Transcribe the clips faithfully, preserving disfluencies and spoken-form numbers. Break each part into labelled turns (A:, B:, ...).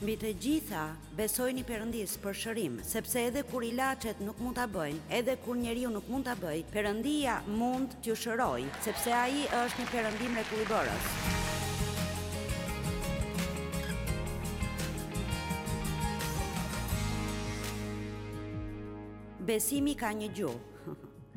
A: Mbi të gjitha, besojni Perëndis për shërim, sepse edhe kur ilaçet nuk mund ta bëjnë, edhe kur njeriu nuk mund ta bëjë, Perëndia mund t'ju shërojë, sepse ai është një Perëndi mrekullueshës. Besimi ka një gjuhë.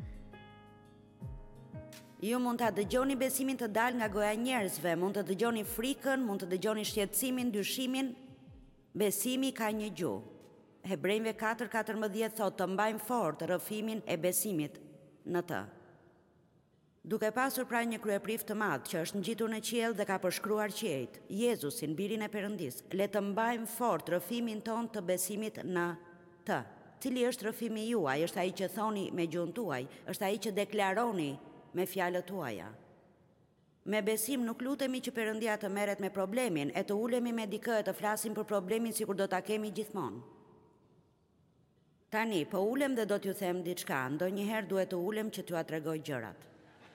A: Ju mund ta dëgjoni besimin të dal nga goja e njerëzve, mund të dëgjoni frikën, mund të dëgjoni shqetësimin, dyshimin. Besimi ka një gjuhë. Hebrejve katër katërmbëdhjetë thotë të mbajmë fort rrëfimin e besimit në të. Duke pasur pra një kryeprift të madh që është ngjitur në qiell dhe ka përshkruar qiejt, Jezusin, birin e Perëndis, le të mbajmë fort rrëfimin ton të besimit në të. Cili është rrëfimi juaj? Është ai që thoni me gjuhën tuaj, është ai që deklaroni me fjalët tuaja. Me besim nuk lutemi që Perëndia të merret me problemin, e të ulemi me dikë e të flasim për problemin sikur do ta kemi gjithmonë. Tani, po ulem dhe do t'ju them diçka, ndonjëherë duhet të ulem që t'ju tregoj gjërat.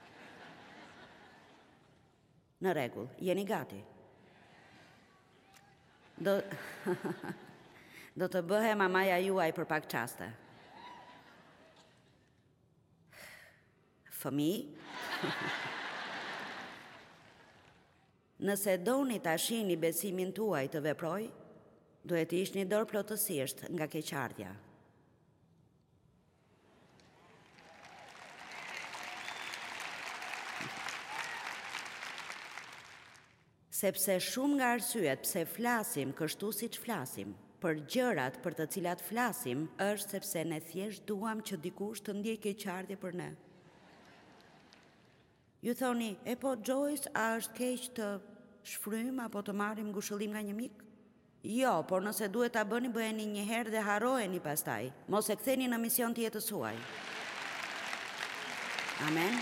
A: Në rregull, jeni gati? Do do të bëhem mamaja juaj për pak çaste. Fëmijë? Nëse doni ta shihni besimin tuaj të veproj, duhet të ishni dorë plotësisht nga keqardhja. Sepse shumë nga arsyet pse flasim kështu siç flasim, për gjërat për të cilat flasim, është sepse ne thjesht duam që dikush të ndjejë keqardhje për ne. Ju thoni, e po Joyce, a është keq të shfrym apo të marrim ngushëllim nga një mik? Jo, por nëse duhet ta bëni, bëheni një herë dhe harroheni pastaj. Mos e ktheni në mision të jetës suaj. Amen.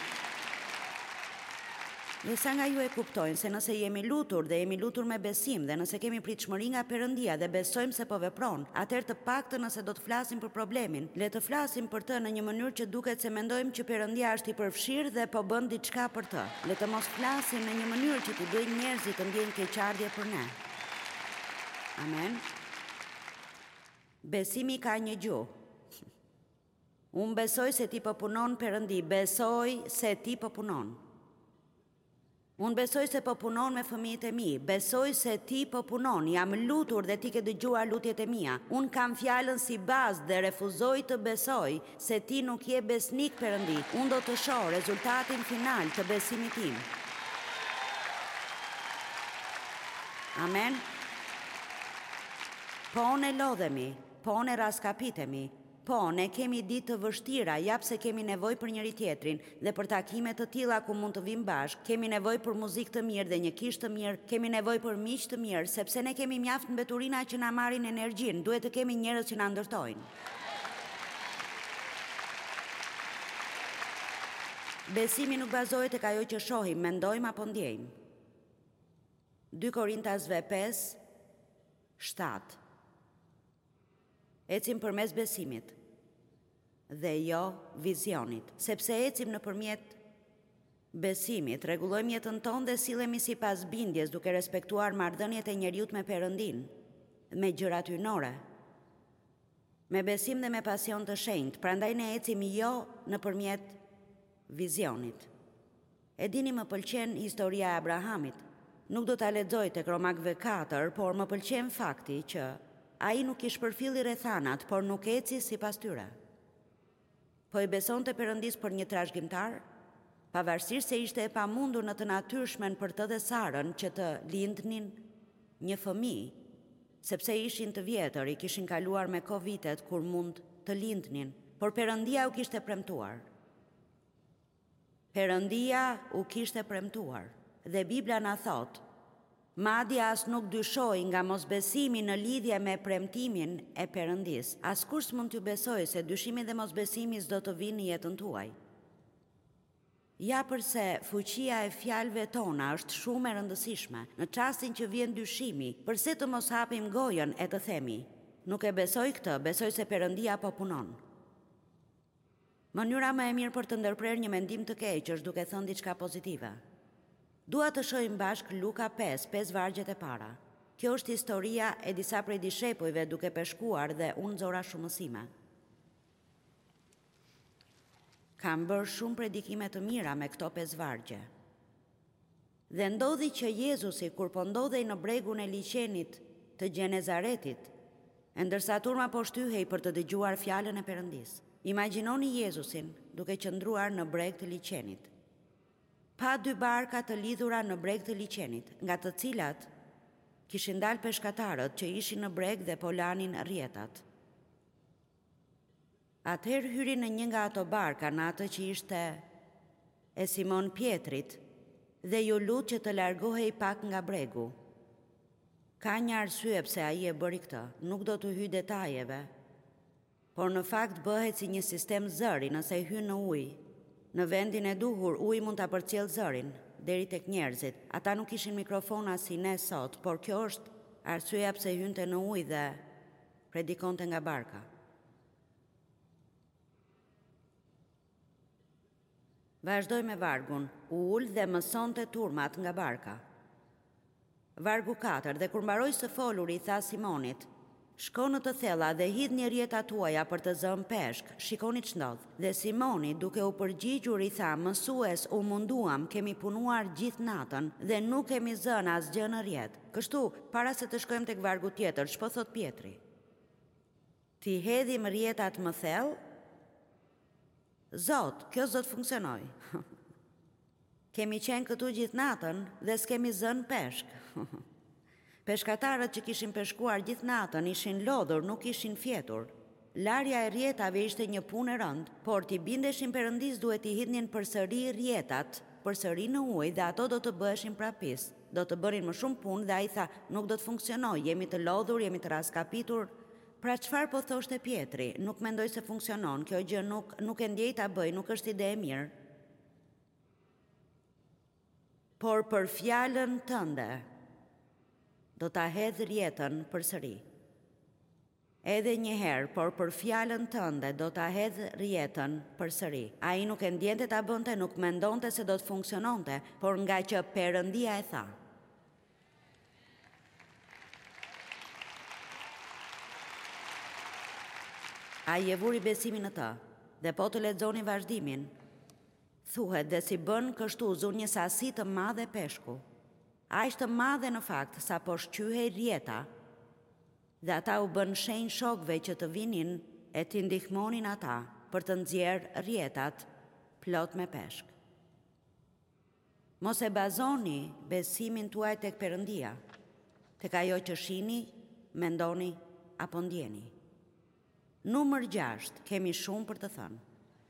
A: Dhe sa nga ju e kuptojnë se nëse jemi lutur dhe jemi lutur me besim dhe nëse kemi pritshmëri nga Perëndia dhe besojmë se po vepron, atëherë të paktën nëse do të flasim për problemin, le të flasim për të në një mënyrë që duket se mendojmë që Perëndia është i përfshirë dhe po bën diçka për të. Le të mos flasim në një mënyrë që t'i bëjnë njerëzit të ndjejnë keqardhje për ne. Amen. Besimi ka një gjuhë. Unë besoj se ti po punon, Perëndi, besoj se ti po punon. Unë besoj se po punon me fëmijët e mi, besoj se ti po punon, jam lutur dhe ti ke dëgjuar lutjet e mia. Unë kam fjalën si bazë dhe refuzoj të besoj se ti nuk je besnik, Perëndi. Unë do të shoh rezultatin final të besimit tim. Amen. Po ne lodhemi, po ne raskapitemi, po ne kemi ditë të vështira, jap se kemi nevojë për njëri tjetrin dhe për takime të tilla ku mund të vim bashkë, kemi nevojë për muzikë të mirë dhe një kishë të mirë, kemi nevojë për miq të mirë, sepse ne kemi mjaft mbeturina që na marrin energjinë, duhet të kemi njerëz që na ndërtojnë. Besimi nuk bazohet tek ajo që shohim, mendojmë apo ndjejmë. dy Korintasve pesë, shtatë. Ecim përmes besimit dhe jo vizionit, sepse ecim nëpërmjet besimit, rregullojmë jetën tonë dhe sillemi sipas bindjes duke respektuar marrëdhëniet e njeriut me Perëndin, me gjërat hyjnore, me besim dhe me pasion të shenjtë, prandaj ne ecim jo nëpërmjet vizionit. E dini, më pëlqen historia e Abrahamit. Nuk do ta lexoj tek Romakëve katër, por më pëlqen fakti që ai nuk i shpërfilli rrethanat, por nuk eci sipas tyre. Po i besonte Perëndis për një trashëgimtar, pavarësisht se ishte e pamundur në të natyrshmen për të dhe Sarën që të lindnin një fëmijë, sepse ishin të vjetër, i kishin kaluar me kohë vitet kur mund të lindnin, por Perëndia u kishte premtuar. Perëndia u kishte premtuar dhe Bibla na thotë, madje as nuk dyshoj nga mosbesimi në lidhje me premtimin e Perëndis. Askush s'mund t'ju besoj se dyshimi dhe mosbesimi s'do të vinë në jetën tuaj. Ja përse fuqia e fjalëve tona është shumë e rëndësishme. Në çastin që vjen dyshimi, përse të mos hapim gojën e të themi, nuk e besoj këtë, besoj se Perëndia po punon. Mënyra më e mirë për të ndërprer një mendim të keq është duke thënë diçka pozitive. Dua të shohim bashk Luka pesë, pesë vargjet e para. Kjo është historia e disa prej dishepujve duke peshkuar dhe unë nxora shumë mësime. Kam bërë shumë predikime të mira me këto pesë vargje. Dhe ndodhi që Jezusi, kur po ndodhej në bregun e liçenit të Gjenezaretit, e ndërsa turma po shtyhej për të dëgjuar fjalën e Perëndis. Imagjinoni Jezusin duke qëndruar në breg të liçenit. Pa dy barka të lidhura në breg të liçenit, nga të cilat kishin dalë peshkatarët që ishin në breg dhe po lanin rrjetat. Atëherë hyri në një nga ato barka, në atë që ishte e Simon Pietrit, dhe ju lut që të largohej pak nga bregu. Ka një arsye pse ai e bëri këtë, nuk do të hyj detajeve, por në fakt bëhet si një sistem zëri nëse hyn në ujë. Në vendin e duhur, uji mund ta përcjell zërin deri tek njerëzit. Ata nuk kishin mikrofona si ne sot, por kjo është arsyeja pse hynte në ujë dhe predikonte nga barka. Vazhdoj me vargun, u ul dhe mësonte turmat nga barka. Vargu katër, dhe kur mbaroi së foluri, i tha Simonit, shko në të thella dhe hidh një rjetat tuaja për të zënë peshk, shikoni ç'ndodh. Dhe Simoni, duke u përgjigjur, i tha, mësues, u munduam, kemi punuar gjithë natën dhe nuk kemi zënë asgjë në rjet. Kështu, para se të shkojmë tek vargu tjetër, ç'po thot Pietri? Ti hedhim rjetat më thellë? Zot, kjo zot funksionoj. Kemi qenë këtu gjithë natën dhe s'kemi zënë peshk. Peshkatarët që kishin peshkuar gjithë natën ishin lodhur, nuk ishin fjetur. Larja e rjetave ishte një punë e rëndë, por t'i bindeshin Perëndis duhet i hidhnin përsëri rjetat, përsëri në ujë dhe ato do të bëheshin prapis. Do të bërin më shumë punë dhe ai tha, nuk do të funksionoj, jemi të lodhur, jemi të raskapitur. Pra çfarë po thoshte Pietri? Nuk mendoj se funksionon, kjo gjë nuk, nuk e ndjej ta bëj, nuk është ide e mirë. Por për fjalën tënde, do ta hedh rjetën përsëri. Edhe një herë, por për fjalën tënde, do ta hedh rjetën përsëri. Ai nuk e ndjente ta bënte, nuk mendonte se do të funksiononte, por nga që Perëndia e tha. Ai e vuri besimin në të, dhe po të lexoni vazhdimin, thuhet dhe si bën kështu zun një sasi të madhe peshku. Aq të madhe në fakt sa po shqyhej rjeta, dhe ata u bën shenjë shokëve që të vinin e t'i ndihmonin ata për të nxjerrë rjetat plot me peshk. Mos e bazoni besimin tuaj tek Perëndia, tek ajo që shihni, mendoni apo ndjeni. Numër gjashtë, kemi shumë për të thënë.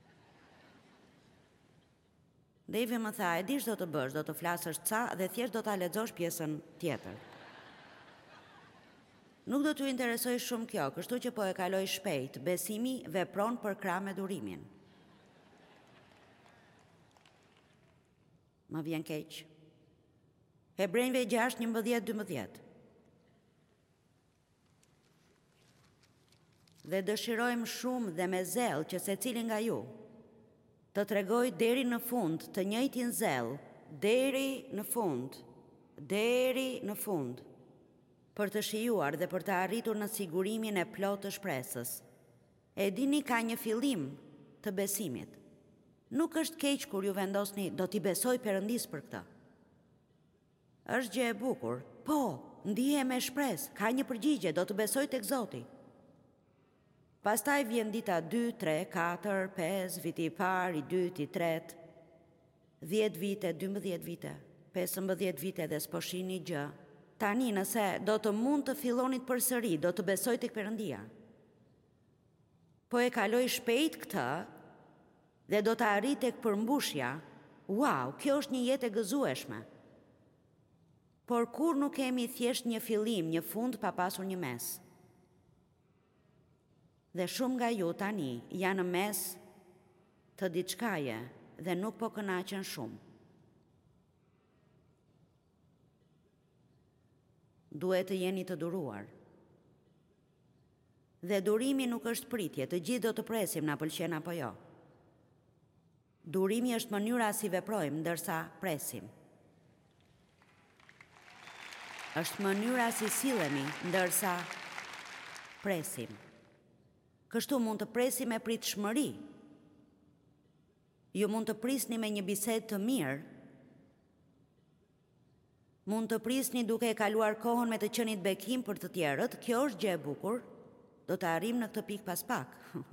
A: Devi më tha, e dish do të bësh, do të flasësh ca dhe thjesht do ta lexosh pjesën tjetër. Nuk do t'ju interesoj shumë kjo, kështu që po e kaloj shpejt. Besimi vepron për krah me durimin. Më vjen keq. Hebrejve gjashtë njëmbëdhjetë dymbëdhjetë. Dhe dëshirojmë shumë dhe me zel që secili nga ju të tregoj deri në fund të njëjtin zel, deri në fund, deri në fund, për të shijuar dhe për të arritur në sigurimin e plotë të shpresës. E dini, ka një fillim të besimit. Nuk është keq kur ju vendosni, do t'i besoj Perëndis për këtë. Është gjë e bukur. Po, ndihe me shpresë, ka një përgjigje, do të besoj tek Zoti. Pastaj vjen dita dy, tre, katër, pesë, viti i parë, i dytë, i tretë, dhjetë vite, dymbëdhjetë vite, pesëmbëdhjetë vite dhe s'po shihni gjë. Tani nëse do të mund të fillonit përsëri, do të besoj tek Perëndia. Po e kaloj shpejt këtë dhe do të arrit tek përmbushja. Wow, kjo është një jetë e gëzueshme. Por kur nuk kemi thjesht një fillim, një fund pa pasur një mes. Dhe shumë nga ju tani janë në mes të diçkaje dhe nuk po kënaqen shumë. Duhet të jeni të duruar. Dhe durimi nuk është pritje, të gjithë do të presim na pëlqen apo jo. Durimi është mënyra si veprojmë ndërsa presim. Është mënyra si sillemi, ndërsa presim. Kështu mund të presim me pritshmëri. Ju mund të prisni me një bisedë të mirë. Mund të prisni duke e kaluar kohën me të qenit bekim për të tjerët. Kjo është gjë e bukur. Do të arrim në këtë pikë pas pak.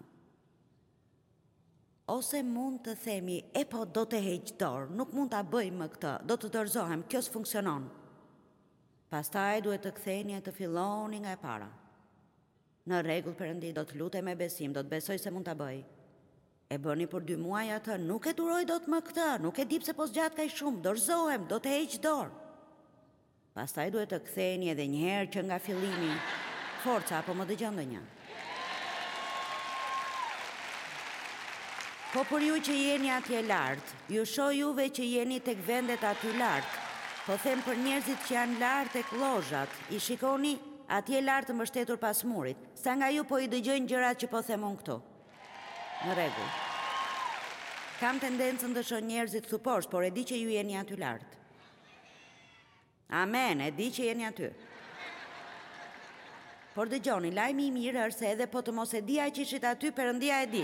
A: Ose mund të themi, e po do të heq dorë, nuk mund ta bëjmë më këtë, do të dorëzohem, kjo s'funksionon. Pastaj duhet të ktheheni e të filloni nga e para. Në rregull Perëndi, do të lutem me besim, do të besoj se mund ta bëj. E bëni për dy muaj atë, nuk e duroj dot më këtë, nuk e di pse po zgjat kaq shumë, dorëzohem, do të heq dorë. Pastaj duhet të ktheheni edhe një herë që nga fillimi. Forca, apo më dëgjon ndonjë? Po për ju që jeni atje lart, ju shoh juve që jeni tek vendet aty lart. Po them për njerëzit që janë lart tek llozhat, i shikoni atje lart të mbështetur pas murit. Sa nga ju po i dëgjojnë gjërat që po them unë këtu. Në rregull. Kam tendencën të shoh njerëzit këtu poshtë, por e di që ju jeni aty lart. Amen, e di që jeni aty. Por dëgjoni, lajmi i mirë është se edhe po të mos e dija që ishit aty, Perëndia e di.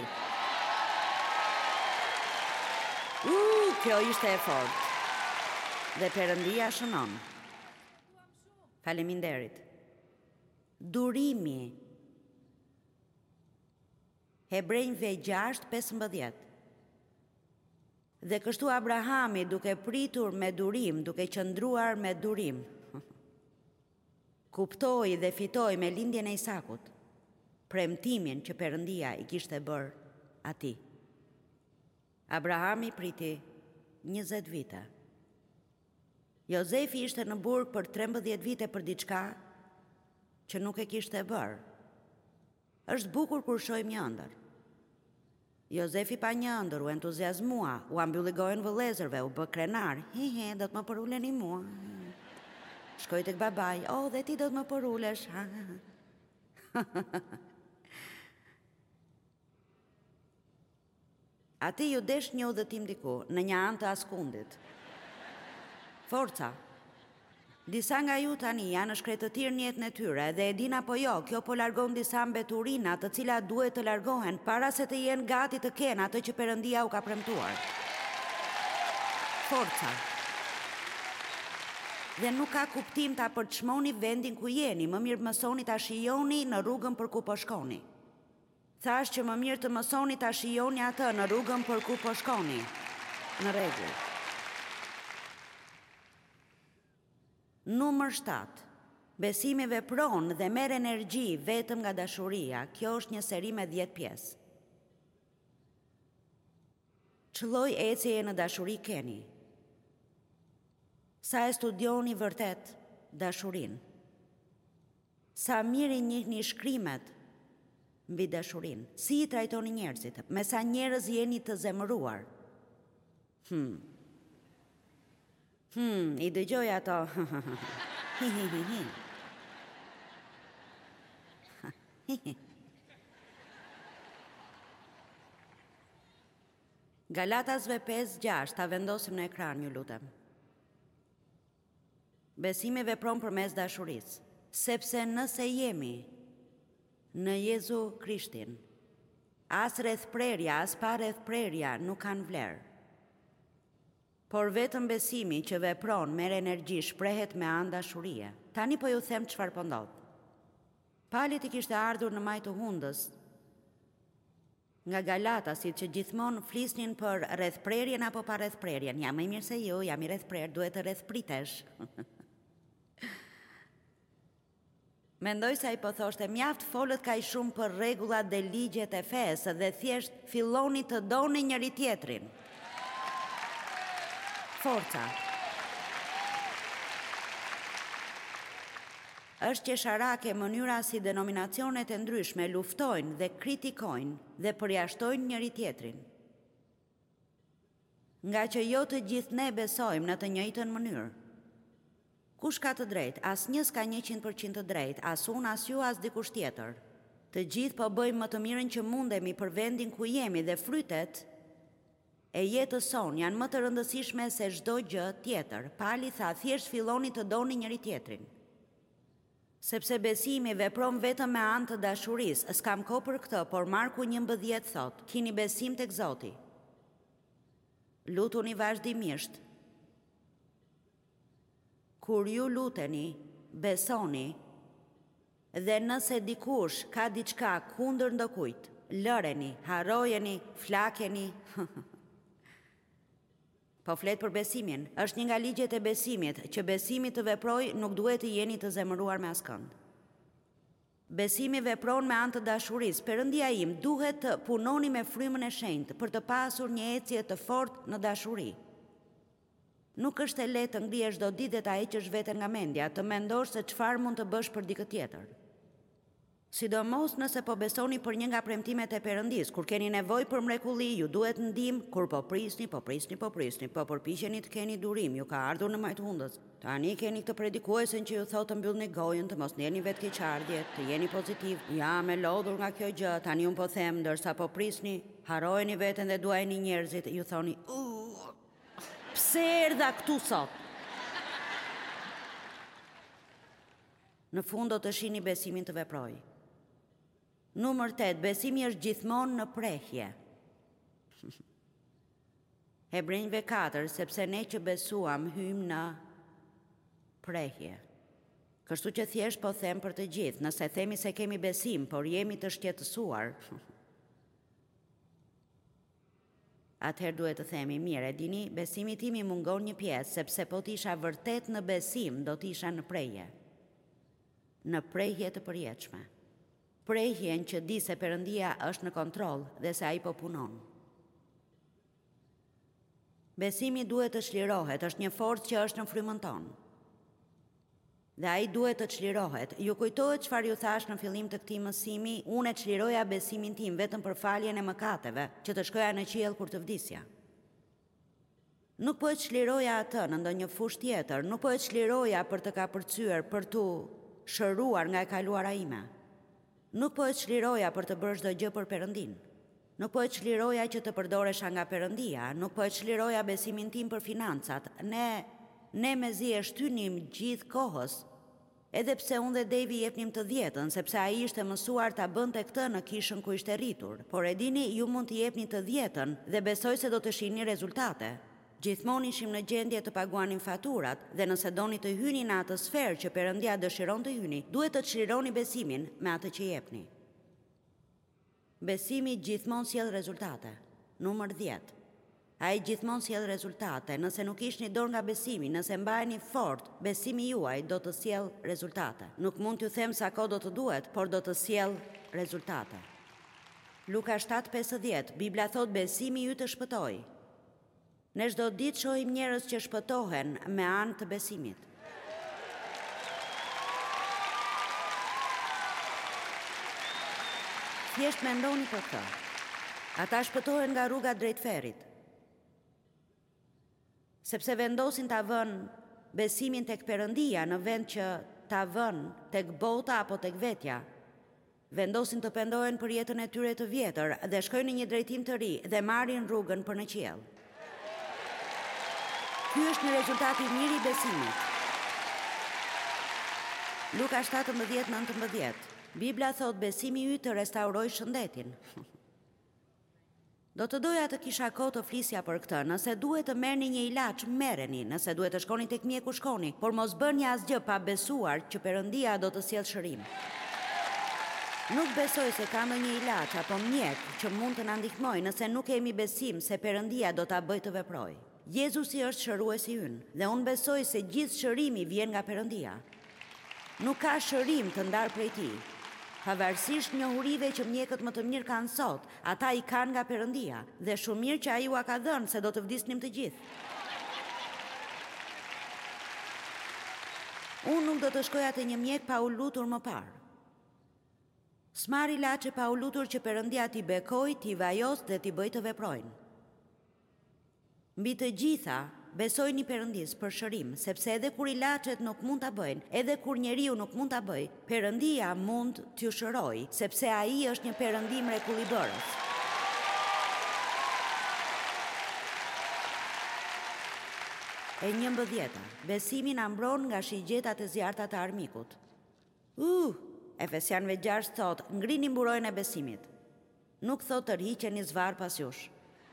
A: Uh, kjo ishte e fortë. Dhe Perëndia shënon. Faleminderit. Durimi. Hebrejve gjashtë pesëmbëdhjetë. Dhe kështu Abrahami, duke pritur me durim, duke qëndruar me durim, kuptoi dhe fitoi me lindjen e Isakut premtimin që Perëndia i kishte bërë atij. Abrahami priti njëzet vite. Jozefi ishte në burg për trembëdhjetë vite për diçka që nuk e kishte bërë. Është bukur kur shohim një ëndër. Jozefi pa një ëndër, u entuziazmua, u ambylli gojën vëllezërve, u bë krenar. He he, do të më përuleni mua. Shkoi tek babai, oh, dhe ti do të më përulesh. Ati ju desh një udhëtim diku, në një anë të askundit. Forca. Disa nga ju tani janë shkretëtir në jetën e tyre dhe e din apo jo, kjo po largon disa mbeturina të cilat duhet të largohen para se të jenë gati të kenë atë që Perëndia u ka premtuar. Forca. Dhe nuk ka kuptim ta përçmoni vendin ku jeni, më mirë mësoni ta shijoni në rrugën për ku po shkoni. Thash që më mirë të mësoni ta shijoni atë në rrugën për ku po shkoni. Në rregull. Numër shtatë. Besimi vepron dhe merr energji vetëm nga dashuria. Kjo është një seri me dhjetë pjesë. Ç'lloj ecjeje në dashuri keni? Sa e studioni vërtet dashurinë? Sa mirë i njihni shkrimet mbi dashurinë? Si i trajtoni njerëzit? Me sa njerëz jeni të zemëruar? Hmm. Hmm, i dëgjoj ato. Galatasve pesë gjashtë, ta vendosim në ekran, ju lutem. Besimi vepron përmes dashurisë, sepse nëse jemi në Jezu Krishtin, as rreth prerja, as pa rreth prerja nuk kanë vlerë. Por vetëm besimi që vepron merr energji shprehet me anë dashurie. Tani po ju them çfarë po ndodh. Palit i kishte ardhur në maj të hundës nga Galatasit që gjithmonë flisnin për rreth prerjen apo pa rreth prerjen. Jam më mirë se ju, jam i rreth prerë, duhet të rreth pritesh. Mendoj se ai po thoshte mjaft folët kaq shumë për rregullat dhe ligjet e fesë dhe thjesht filloni të doni njëri tjetrin. Forca. Është qesharake mënyra si denominacionet e ndryshme luftojnë dhe kritikojnë dhe përjashtojnë njëri tjetrin. Nga që jo të gjithë ne besojmë në të njëjtën mënyrë. Kush ka të drejtë? Asnjë s'ka njëqind përqind të drejtë, as unë, as ju, as dikush tjetër. Të gjithë po bëjmë më të mirën që mundemi për vendin ku jemi dhe frytet e jetës son janë më të rëndësishme se çdo gjë tjetër. Pali tha, thjesht filloni të doni njëri tjetrin. Sepse besimi vepron vetëm me anë të dashurisë. S'kam kohë për këtë, por Marku njëmbëdhjetë thot, kini besim tek Zoti. Lutuni vazhdimisht. Kur ju luteni, besoni, dhe nëse dikush ka diçka kundër ndokujt, lëreni, harrojeni, flakeni. Po flet për besimin, është një nga ligjet e besimit, që besimi të veproj nuk duhet të jeni të zemëruar me askënd. Besimi vepron me anë të dashurisë. Perëndia im, duhet të punoni me frymën e shenjtë për të pasur një ecje të fortë në dashuri. Nuk është e lehtë të ngrihesh çdo ditë dhe ta heqësh veten nga mendja, të mendosh se çfarë mund të bësh për dikë tjetër. Sidomos nëse po besoni për një nga premtimet e Perëndis, kur keni nevojë për mrekulli, ju duhet ndihmë, kur po prisni, po prisni, po prisni, po përpiqeni të keni durim, ju ka ardhur në majthundës. Tani keni këtë predikuesin që ju thotë të mbyllni gojën, të mos ndjeni vetkeqardhje, të jeni pozitiv. Ja, me lodhur nga kjo gjë, tani un po them, ndërsa po prisni, harrojeni veten dhe duajeni njerëzit, ju thoni, uh, pse erdha këtu sot? Në fund do të shihni besimin të veprojë. Numër tetë, besimi është gjithmonë në prehje. Hebrejve katër, sepse ne që besuam hym në prehje. Kështu që thjesht po them për të gjithë, nëse themi se kemi besim, por jemi të shqetësuar, atëherë duhet të themi, mire, dini, besimi tim i mungon një pjesë, sepse po t'isha vërtet në besim, do t'isha në prehje. Në prehje të përjetshme. Prehjen që di se Perëndia është në kontroll dhe se ai po punon. Besimi duhet të çlirohet, është një forcë që është në frymën tonë. Dhe ai duhet të çlirohet. Ju kujtohet çfarë ju thash në fillim të këtij mësimi, unë e çliroja besimin tim vetëm për faljen e mëkateve, që të shkoja në qiell kur të vdisja. Nuk po e çliroja atë në ndonjë fushë tjetër, nuk po e çliroja për të kapërcyer, për tu shëruar nga e kaluara ime. Nuk po e çliroja për të bërë çdo gjë për Perëndin. Nuk po e çliroja që të përdoresha nga Perëndia, nuk po e çliroja besimin tim për financat. Ne, ne mezi e shtynim gjithë kohës, edhe pse unë dhe Devi jepnim të dhjetën, sepse ai ishte mësuar ta bënte këtë në kishën ku ishte rritur. Por e dini, ju mund të jepni të dhjetën dhe besoj se do të shihni rezultate. Gjithmonë ishim në gjendje të paguanim faturat dhe nëse doni të hyni në atë sferë që Perëndia dëshiron të hyni, duhet të çlironi besimin me atë që jepni. Besimi gjithmonë sjell rezultate. Numër dhjetë. Ai gjithmonë sjell rezultate. Nëse nuk ishni dorë nga besimi, nëse mbaheni fort, besimi juaj do të sjell rezultate. Nuk mund t'ju them sa kohë do të duhet, por do të sjell rezultate. Luka shtatë pesëdhjetë, Bibla thot besimi ju të shpëtoi. Ne çdo ditë shohim njerëz që shpëtohen me anë të besimit. Thjesht mendoni për këtë. Ata shpëtohen nga rruga drejt ferrit. Sepse vendosin ta vënë besimin tek Perëndia në vend që ta vënë tek bota apo tek vetja. Vendosin të pendohen për jetën e tyre të vjetër dhe shkojnë në një drejtim të ri dhe marrin rrugën për në qiell. Ky është një rezultat i mirë i besimit. Luka shtatëmbëdhjetë nëntëmbëdhjetë. Bibla thot besimi yt të restauroj shëndetin. Do të doja të kisha kohë të flisja për këtë. Nëse duhet të merrni një ilaç, merreni. Nëse duhet të shkoni tek mjeku, shkoni, por mos bëni asgjë pa besuar që Perëndia do të sjellë shërim. Nuk besoj se ka ndonjë ilaç apo mjek që mund të na ndihmojë nëse nuk kemi besim se Perëndia do ta bëjë të veprojë. Jezusi është shëruesi ynë dhe unë besoj se gjithë shërimi vjen nga Perëndia. Nuk ka shërim të ndarë prej tij. Pavarësisht njohurive që mjekët më të mirë kanë sot, ata i kanë nga Perëndia dhe shumë mirë që ai ua ka dhënë se do të vdisnim të gjithë. Unë nuk do të shkoja te një mjek pa u lutur më parë. S'marr ilaçe pa u lutur që Perëndia t'i bekoj, t'i vajos dhe t'i bëj të veprojnë. Mbi të gjitha, besojni Perëndis për shërim, sepse edhe kur ilaçet nuk mund ta bëjnë, edhe kur njeriu nuk mund ta bëjë, Perëndia mund t'ju shërojë, sepse ai është një Perëndi mrekullibërës. E njëmbëdhjeta, besimi na mbron nga shigjetat e zjarrta të armikut. Uh, Efesianëve gjashtë thot, ngrini mburojën e besimit. Nuk thot të rhiqeni zvarr pas jush.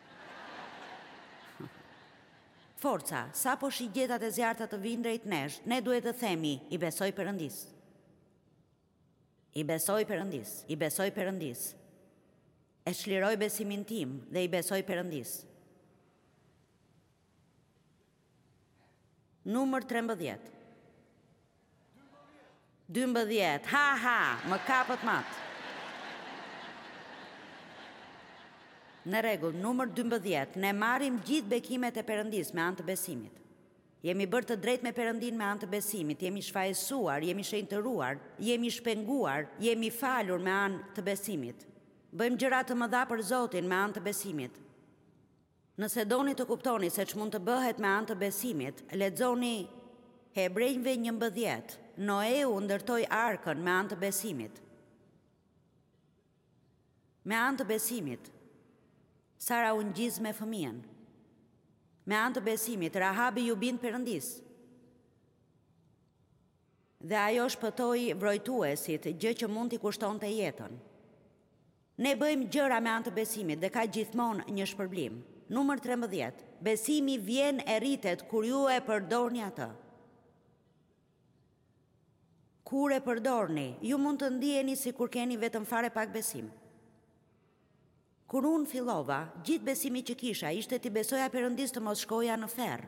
A: Forca, sa po shigjetat e zjarta të vinë drejt nesh, ne duhet të themi, i besoj Perëndis. I besoj Perëndis, i besoj Perëndis. E shliroj besimin tim dhe i besoj Perëndis. Numër trembëdhjetë. dymbëdhjetë, ha ha, më kapët matë. Në rregull, numër dymbëdhjetë, ne marrim gjithë bekimet e Perëndis me anë të besimit. Jemi bërë të drejtë me Perëndin me anë të besimit, jemi shfaqësuar, jemi shenjtëruar, jemi shpenguar, jemi falur me anë të besimit. Bëjmë gjëra të mëdha për Zotin me anë të besimit. Nëse doni të kuptoni se ç'mund të bëhet me anë të besimit, lexoni Hebrejve njëmbëdhjetë. Noeu ndërtoi arkën me anë të besimit. Me anë të besimit, Sara u ngjiz me fëmijën. Me anë të besimit, Rahabi ju bind Perëndis. Dhe ajo shpëtoi vrojtuesit, gjë që mund t'i kushtonte jetën. Ne bëjmë gjëra me anë të besimit dhe ka gjithmonë një shpërblim. Numër trembëdhjetë. Besimi vjen e rritet kur ju e përdorni atë. Kur e përdorni, ju mund të ndiheni sikur keni vetëm fare pak besim. Kur unë fillova, gjithë besimi që kisha ishte t'i besoja Perëndis të mos shkoja në ferr.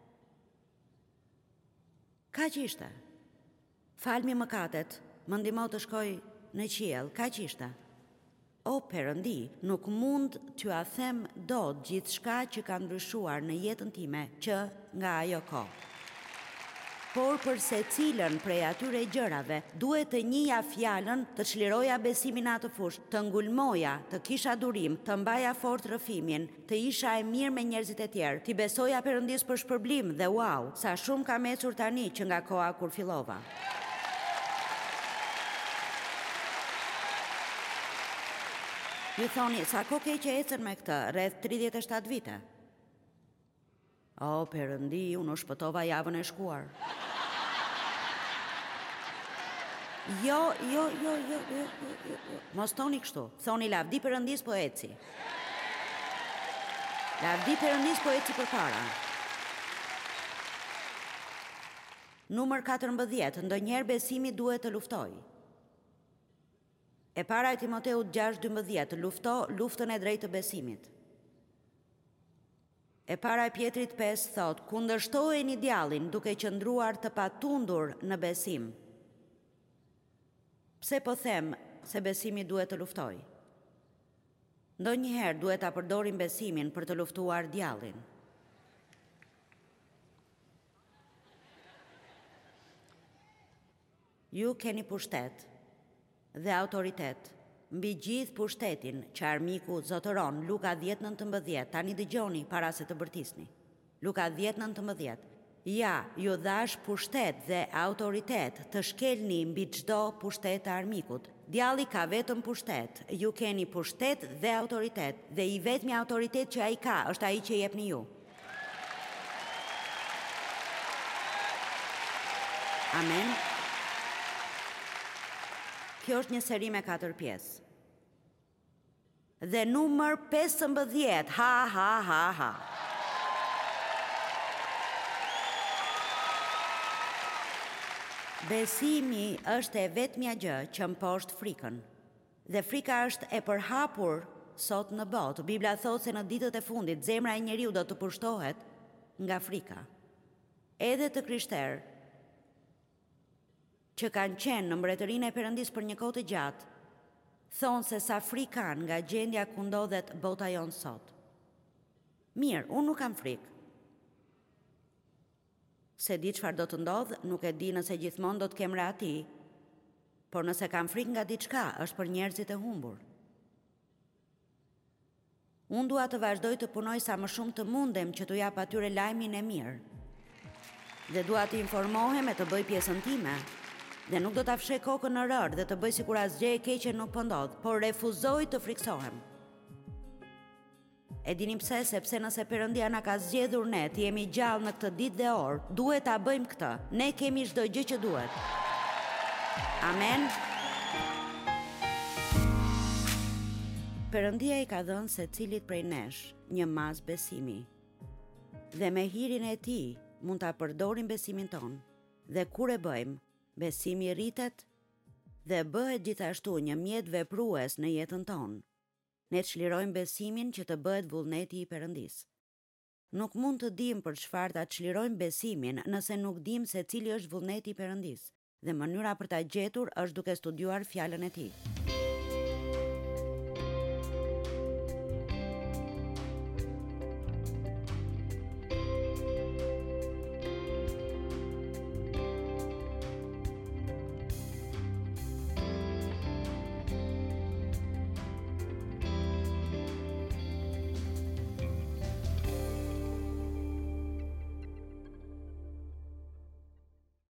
A: Kaq ishte. Falmi mëkatet, më ndihmo të shkoj në qiell, kaq ishte. O Perëndi, nuk mund t'ju a them dot gjithçka që ka ndryshuar në jetën time që nga ajo kohë. Por për secilën prej atyre gjërave, duhet të njihja fjalën, të çliroja besimin atë fushë, të ngulmoja, të kisha durim, të mbaja fort rrëfimin, të isha e mirë me njerëzit e tjerë, t'i besoja Perëndis për shpërblim dhe wow, sa shumë kam ecur tani që nga koha kur fillova. Ju thoni, sa kohë ke që ecën me këtë, rreth tridhjetë e shtatë vite? O, Perëndi, unë u shpëtova javën e shkuar. Jo, jo, jo, jo, jo, jo, jo, jo. Mos thoni kështu. Thoni lavdi Perëndis po eci. Lavdi Perëndis po eci përpara. Numër katërmbëdhjetë, ndonjëherë besimi duhet të luftoj. E para e Timoteut gjashtë dymbëdhjetë, lufto luftën e drejtë të besimit. E para e Pjetrit pesë thot, kundërshtojeni djallin duke qëndruar të patundur në besim. Pse po them se besimi duhet të luftoj? Ndonjëherë duhet ta përdorim besimin për të luftuar djallin. Ju keni pushtet dhe autoritet mbi gjithë pushtetin që armiku zotëron. Luka dhjetë nëntëmbëdhjetë. Tani dëgjoni para se të bërtisni. Luka dhjetë nëntëmbëdhjetë. Ja, ju dhash pushtet dhe autoritet të shkelni mbi çdo pushtet të armikut. Djalli ka vetëm pushtet, ju keni pushtet dhe autoritet, dhe i vetmi autoritet që ai ka është ai që jepni ju. Amen. Kjo është një seri me katër pjesë. Dhe numër pesëmbëdhjetë, ha, ha, ha, ha. Besimi është e vetmja gjë që mposht frikën. Dhe frika është e përhapur sot në botë. Bibla thotë se në ditët e fundit zemra e njeriu do të pushtohet nga frika. Edhe të krishterë që kanë qenë në mbretërinë e Perëndis për një kohë të gjatë, thonë se sa frikë kanë nga gjendja ku ndodhet bota jonë sot. Mirë, unë nuk kam frikë. Se di çfarë do të ndodhë, nuk e di nëse gjithmonë do të kem rati, por nëse kam frikë nga diçka, është për njerëzit e humbur. Unë dua të vazhdoj të punoj sa më shumë të mundem që t'u jap atyre lajmin e mirë. Dhe dua të informohem e të bëj pjesën time. Dhe nuk do ta fshej kokën në rër dhe të bëj sikur asgjë e keqe nuk po ndodh, por refuzoj të friksohem. E dini pse? Sepse nëse Perëndia na ka zgjedhur ne të jemi gjallë në këtë ditë dhe orë, duhet ta bëjmë këtë. Ne kemi çdo gjë që duhet. Amen. Perëndia i ka dhënë secilit prej nesh një mas besimi. Dhe me hirin e tij mund ta përdorim besimin ton. Dhe kur e bëjmë, besimi rritet dhe bëhet gjithashtu një mjet veprues në jetën tonë. Ne çlirojmë besimin që të bëhet vullneti i Perëndisë. Nuk mund të dim për çfarë ta çlirojmë besimin nëse nuk dim se cili është vullneti i Perëndisë, dhe mënyra për ta gjetur është duke studiuar fjalën e tij.